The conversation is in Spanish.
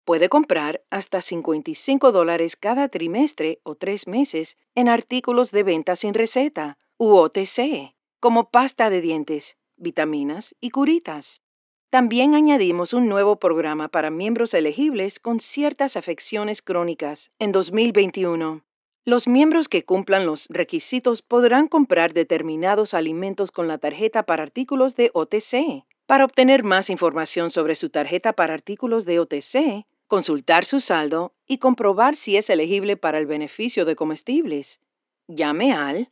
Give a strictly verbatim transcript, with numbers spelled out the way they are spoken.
Puede comprar hasta cincuenta y cinco dólares cada trimestre o tres meses en artículos de venta sin receta u O T C, como pasta de dientes, vitaminas y curitas. También añadimos un nuevo programa para miembros elegibles con ciertas afecciones crónicas en dos mil veintiuno. Los miembros que cumplan los requisitos podrán comprar determinados alimentos con la tarjeta para artículos de O T C. Para obtener más información sobre su tarjeta para artículos de O T C, consultar su saldo y comprobar si es elegible para el beneficio de comestibles, llame al